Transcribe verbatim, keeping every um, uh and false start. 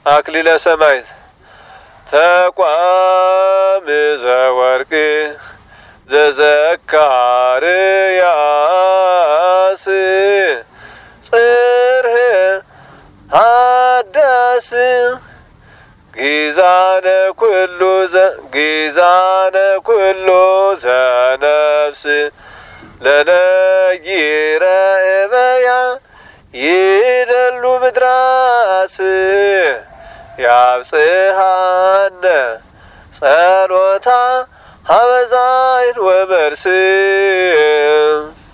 አክሊለ ሰማይ ተቋም ዘወርቅ ዘዘካርያስ ጽርህ አዳስ ጊዛነ ኩሉ ዘ ጊዛነ ኩሉ ዘነፍስ ለነጊረ እበያ ይደሉ ምድራስ ያብጽሐነ ጸሎታ ሀበዛይል ወመርስ